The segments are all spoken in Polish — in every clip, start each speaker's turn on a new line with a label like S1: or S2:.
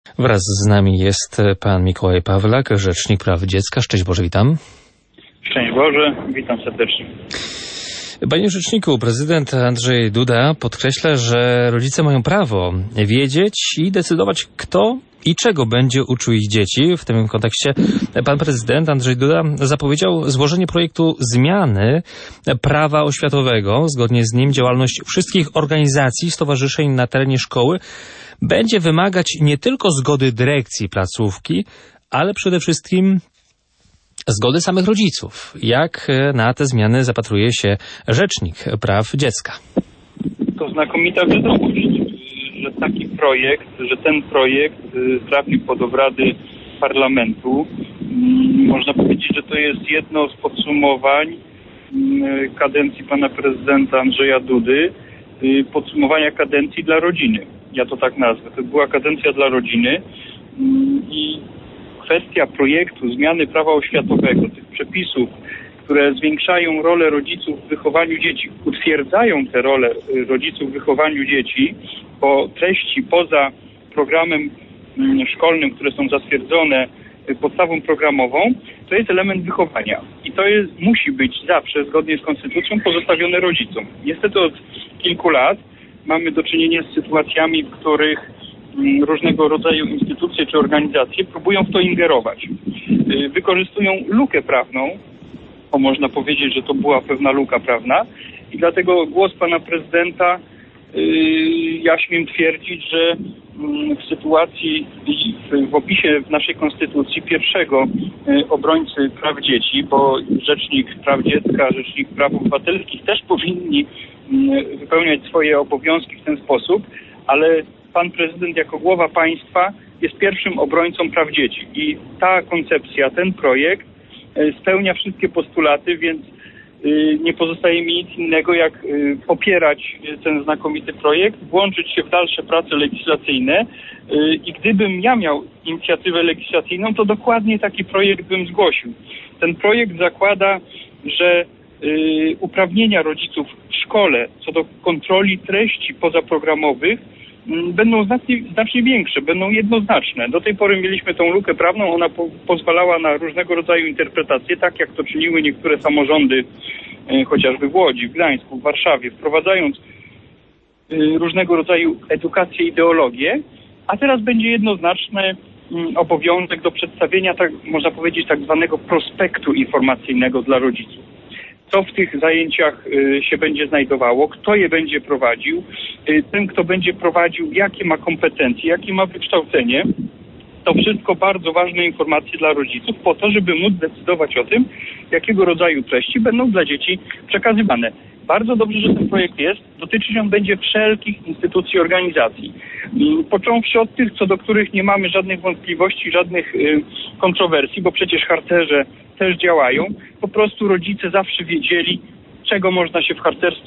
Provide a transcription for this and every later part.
S1: Wraz z nami jest pan Mikołaj Pawlak, Rzecznik Praw Dziecka. Szczęść Boże, witam.
S2: Szczęść Boże, witam serdecznie.
S1: Panie Rzeczniku, prezydent Andrzej Duda podkreśla, że rodzice mają prawo wiedzieć i decydować, kto i czego będzie uczył ich dzieci. W tym kontekście pan prezydent Andrzej Duda zapowiedział złożenie projektu zmiany prawa oświatowego. Zgodnie z nim działalność wszystkich organizacji, stowarzyszeń na terenie szkoły będzie wymagać nie tylko zgody dyrekcji placówki, ale przede wszystkim zgody samych rodziców. Jak na te zmiany zapatruje się Rzecznik Praw Dziecka?
S2: To znakomita wiadomość, że ten projekt trafił pod obrady parlamentu. Można powiedzieć, że to jest jedno z podsumowań kadencji pana prezydenta Andrzeja Dudy, podsumowania kadencji dla rodziny. Ja to tak nazwę. To była kadencja dla rodziny i kwestia projektu zmiany prawa oświatowego, tych przepisów, które zwiększają rolę rodziców w wychowaniu dzieci, utwierdzają tę rolę rodziców w wychowaniu dzieci, bo treści poza programem szkolnym, które są zatwierdzone podstawą programową, to jest element wychowania. I to musi być zawsze, zgodnie z konstytucją, pozostawione rodzicom. Niestety od kilku lat mamy do czynienia z sytuacjami, w których różnego rodzaju instytucje czy organizacje próbują w to ingerować. Wykorzystują lukę prawną, bo można powiedzieć, że to była pewna luka prawna i dlatego głos pana prezydenta, ja śmiem twierdzić, że w sytuacji, w opisie w naszej konstytucji pierwszego obrońcy praw dzieci, bo Rzecznik Praw Dziecka, Rzecznik Praw Obywatelskich też powinni wypełniać swoje obowiązki w ten sposób, ale pan prezydent jako głowa państwa jest pierwszym obrońcą praw dzieci i ta koncepcja, ten projekt spełnia wszystkie postulaty, więc nie pozostaje mi nic innego jak popierać ten znakomity projekt, włączyć się w dalsze prace legislacyjne i gdybym ja miał inicjatywę legislacyjną, to dokładnie taki projekt bym zgłosił. Ten projekt zakłada, że uprawnienia rodziców w szkole co do kontroli treści pozaprogramowych będą znacznie większe, będą jednoznaczne. Do tej pory mieliśmy tą lukę prawną, ona pozwalała na różnego rodzaju interpretacje, tak jak to czyniły niektóre samorządy, chociażby w Łodzi, w Gdańsku, w Warszawie, wprowadzając różnego rodzaju edukację, ideologię, a teraz będzie jednoznaczny obowiązek do przedstawienia, tak można powiedzieć, tak zwanego prospektu informacyjnego dla rodziców. Co w tych zajęciach się będzie znajdowało, kto je będzie prowadził, ten, kto będzie prowadził, jakie ma kompetencje, jakie ma wykształcenie. To wszystko bardzo ważne informacje dla rodziców po to, żeby móc decydować o tym, jakiego rodzaju treści będą dla dzieci przekazywane. Bardzo dobrze, że ten projekt jest. Dotyczyć on będzie wszelkich instytucji i organizacji. Począwszy od tych, co do których nie mamy żadnych wątpliwości, żadnych kontrowersji, bo przecież harcerze też działają. Po prostu rodzice zawsze wiedzieli, czego można się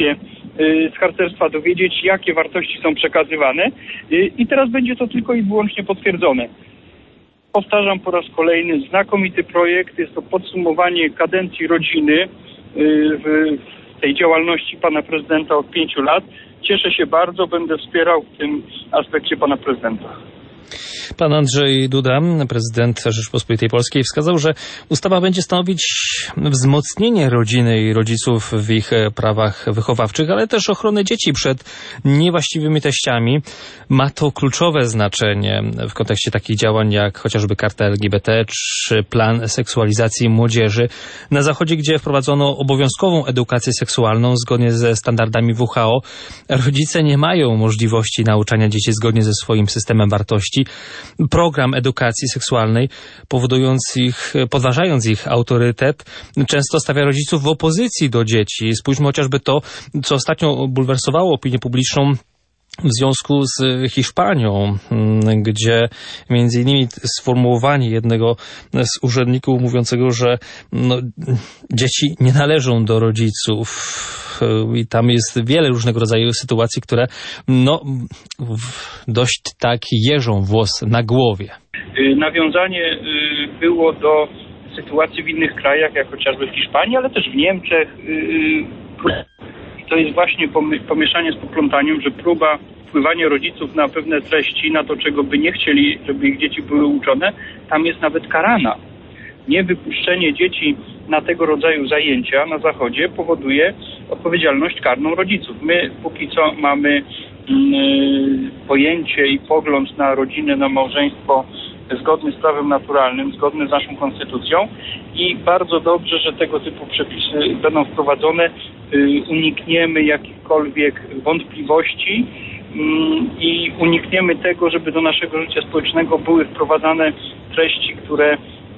S2: z harcerstwa dowiedzieć, jakie wartości są przekazywane. I teraz będzie to tylko i wyłącznie potwierdzone. Powtarzam po raz kolejny, znakomity projekt. Jest to podsumowanie kadencji rodziny w tej działalności pana prezydenta od 5 lat. Cieszę się bardzo, będę wspierał w tym aspekcie pana prezydenta.
S1: Pan Andrzej Duda, prezydent Rzeczypospolitej Polskiej, wskazał, że ustawa będzie stanowić wzmocnienie rodziny i rodziców w ich prawach wychowawczych, ale też ochronę dzieci przed niewłaściwymi treściami. Ma to kluczowe znaczenie w kontekście takich działań jak chociażby Karta LGBT czy plan seksualizacji młodzieży na Zachodzie, gdzie wprowadzono obowiązkową edukację seksualną zgodnie ze standardami WHO. Rodzice nie mają możliwości nauczania dzieci zgodnie ze swoim systemem wartości. Program edukacji seksualnej, podważając ich autorytet, często stawia rodziców w opozycji do dzieci. Spójrzmy chociażby to, co ostatnio bulwersowało opinię publiczną w związku z Hiszpanią, gdzie między innymi sformułowanie jednego z urzędników mówiącego, że dzieci nie należą do rodziców i tam jest wiele różnego rodzaju sytuacji, które dość tak jeżą włos na głowie.
S2: Nawiązanie było do sytuacji w innych krajach, jak chociażby w Hiszpanii, ale też w Niemczech. to jest właśnie pomieszanie z poplątaniem, że próba wpływania rodziców na pewne treści, na to, czego by nie chcieli, żeby ich dzieci były uczone, tam jest nawet karana. Niewypuszczenie dzieci na tego rodzaju zajęcia na Zachodzie powoduje odpowiedzialność karną rodziców. My póki co mamy pojęcie i pogląd na rodzinę, na małżeństwo zgodny z prawem naturalnym, zgodny z naszą konstytucją i bardzo dobrze, że tego typu przepisy będą wprowadzone. Unikniemy jakichkolwiek wątpliwości i unikniemy tego, żeby do naszego życia społecznego były wprowadzane treści, które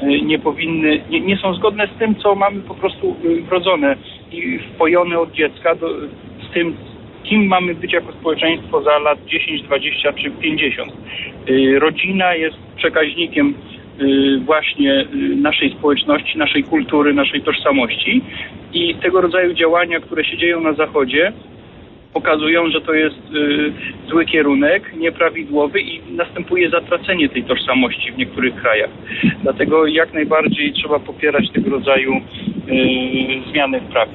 S2: nie są zgodne z tym, co mamy po prostu wrodzone i wpojone od dziecka, z tym, kim mamy być jako społeczeństwo za lat 10, 20 czy 50. Rodzina jest przekaźnikiem właśnie naszej społeczności, naszej kultury, naszej tożsamości i tego rodzaju działania, które się dzieją na Zachodzie, pokazują, że to jest zły kierunek, nieprawidłowy i następuje zatracenie tej tożsamości w niektórych krajach. Dlatego jak najbardziej trzeba popierać tego rodzaju zmiany w prawie.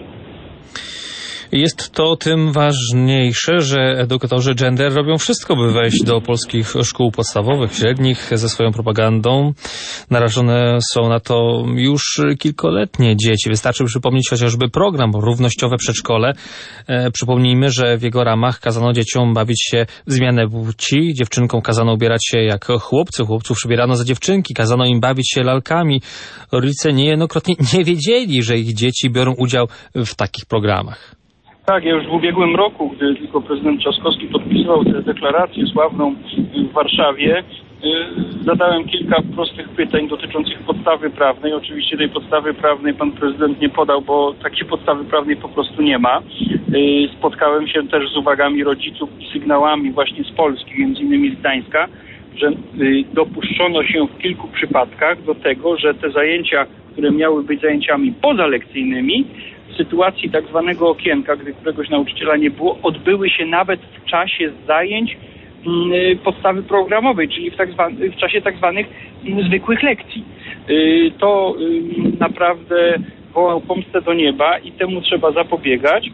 S1: Jest to tym ważniejsze, że edukatorzy gender robią wszystko, by wejść do polskich szkół podstawowych, średnich ze swoją propagandą. Narażone są na to już kilkoletnie dzieci. Wystarczy przypomnieć chociażby program Równościowe Przedszkole. Przypomnijmy, że w jego ramach kazano dzieciom bawić się w zmianę płci. Dziewczynkom kazano ubierać się jak chłopcy, chłopców przybierano za dziewczynki, kazano im bawić się lalkami. Rodzice niejednokrotnie nie wiedzieli, że ich dzieci biorą udział w takich programach.
S2: Tak, ja już w ubiegłym roku, gdy tylko prezydent Trzaskowski podpisywał tę deklarację sławną w Warszawie, zadałem kilka prostych pytań dotyczących podstawy prawnej. Oczywiście tej podstawy prawnej pan prezydent nie podał, bo takiej podstawy prawnej po prostu nie ma. Spotkałem się też z uwagami rodziców i sygnałami właśnie z Polski, między innymi z Gdańska, że dopuszczono się w kilku przypadkach do tego, że te zajęcia, które miały być zajęciami pozalekcyjnymi, w sytuacji tak zwanego okienka, gdy któregoś nauczyciela nie było, odbyły się nawet w czasie zajęć podstawy programowej, czyli w czasie tak zwanych zwykłych lekcji. To naprawdę woła pomstę do nieba i temu trzeba zapobiegać.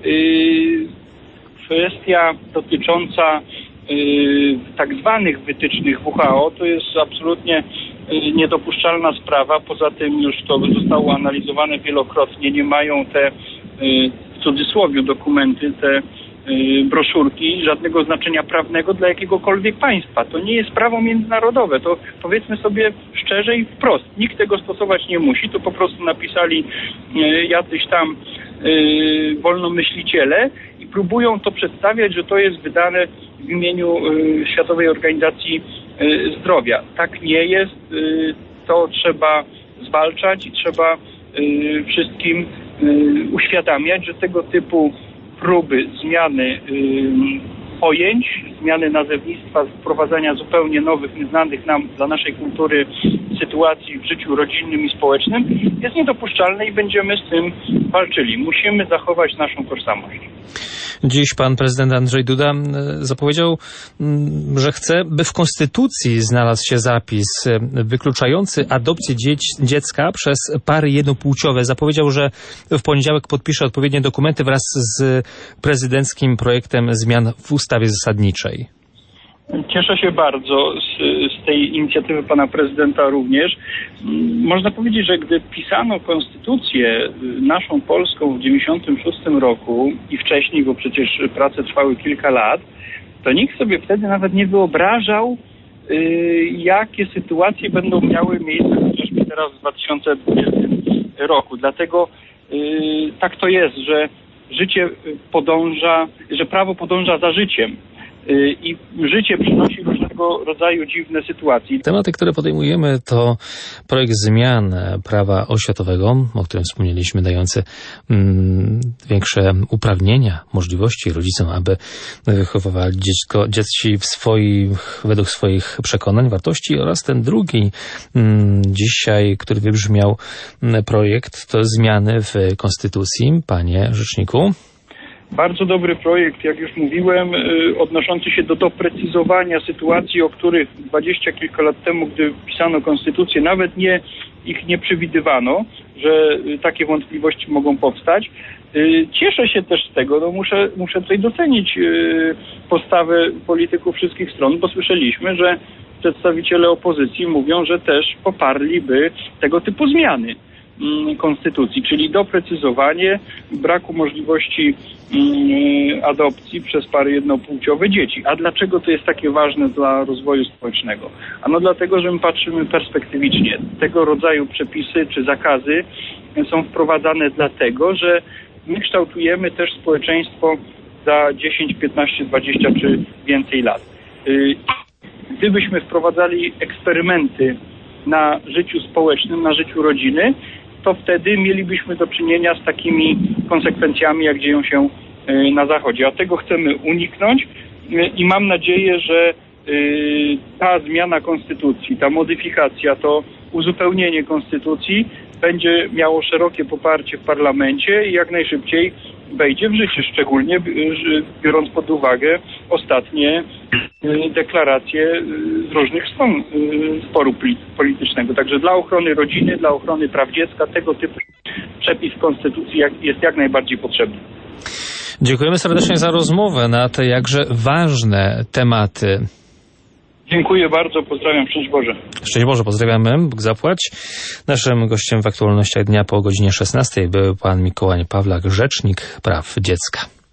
S2: Kwestia dotycząca tak zwanych wytycznych WHO to jest absolutnie niedopuszczalna sprawa. Poza tym już to zostało analizowane wielokrotnie. Nie mają te, w cudzysłowie, dokumenty, te broszurki żadnego znaczenia prawnego dla jakiegokolwiek państwa. To nie jest prawo międzynarodowe. To powiedzmy sobie szczerze i wprost. Nikt tego stosować nie musi. To po prostu napisali jacyś tam wolnomyśliciele i próbują to przedstawiać, że to jest wydane w imieniu Światowej Organizacji Zdrowia. Tak nie jest. To trzeba zwalczać i trzeba wszystkim uświadamiać, że tego typu próby zmiany pojęć, zmiany nazewnictwa, wprowadzania zupełnie nowych, nieznanych nam dla naszej kultury sytuacji w życiu rodzinnym i społecznym jest niedopuszczalne i będziemy z tym walczyli. Musimy zachować naszą tożsamość.
S1: Dziś pan prezydent Andrzej Duda zapowiedział, że chce, by w Konstytucji znalazł się zapis wykluczający adopcję dziecka przez pary jednopłciowe. Zapowiedział, że w poniedziałek podpisze odpowiednie dokumenty wraz z prezydenckim projektem zmian w ustawie zasadniczej.
S2: Cieszę się bardzo z tej inicjatywy pana prezydenta również. Można powiedzieć, że gdy pisano konstytucję naszą polską w 1996 roku i wcześniej, bo przecież prace trwały kilka lat, to nikt sobie wtedy nawet nie wyobrażał, jakie sytuacje będą miały miejsce chociażby teraz w 2020 roku. Dlatego tak to jest, że życie podąża, że prawo podąża za życiem. I życie przynosi różnego rodzaju dziwne sytuacje.
S1: Tematy, które podejmujemy, to projekt zmian prawa oświatowego, o którym wspomnieliśmy, dający większe uprawnienia, możliwości rodzicom, aby wychowywali dzieci według swoich przekonań, wartości, oraz ten drugi dzisiaj, który wybrzmiał projekt, to zmiany w Konstytucji. Panie Rzeczniku.
S2: Bardzo dobry projekt, jak już mówiłem, odnoszący się do doprecyzowania sytuacji, o których 20 kilka lat temu, gdy pisano konstytucję, nawet nie ich nie przewidywano, że takie wątpliwości mogą powstać. Cieszę się też z tego, no muszę tutaj docenić postawę polityków wszystkich stron, bo słyszeliśmy, że przedstawiciele opozycji mówią, że też poparliby tego typu zmiany konstytucji, czyli doprecyzowanie braku możliwości adopcji przez pary jednopłciowe dzieci. A dlaczego to jest takie ważne dla rozwoju społecznego? Ano dlatego, że my patrzymy perspektywicznie. Tego rodzaju przepisy czy zakazy są wprowadzane dlatego, że my kształtujemy też społeczeństwo za 10, 15, 20 czy więcej lat. Gdybyśmy wprowadzali eksperymenty na życiu społecznym, na życiu rodziny, to wtedy mielibyśmy do czynienia z takimi konsekwencjami, jak dzieją się na Zachodzie. A tego chcemy uniknąć i mam nadzieję, że ta zmiana konstytucji, ta modyfikacja, to uzupełnienie konstytucji będzie miało szerokie poparcie w parlamencie i jak najszybciej wejdzie w życie, szczególnie biorąc pod uwagę ostatnie deklaracje z różnych stron sporu politycznego. Także dla ochrony rodziny, dla ochrony praw dziecka tego typu przepis w Konstytucji jest jak najbardziej potrzebny.
S1: Dziękujemy serdecznie za rozmowę na te jakże ważne tematy.
S2: Dziękuję bardzo, pozdrawiam, szczęść Boże.
S1: Szczęść Boże, pozdrawiamy, Bóg zapłać. Naszym gościem w aktualnościach dnia po godzinie 16 był pan Mikołaj Pawlak, rzecznik praw dziecka.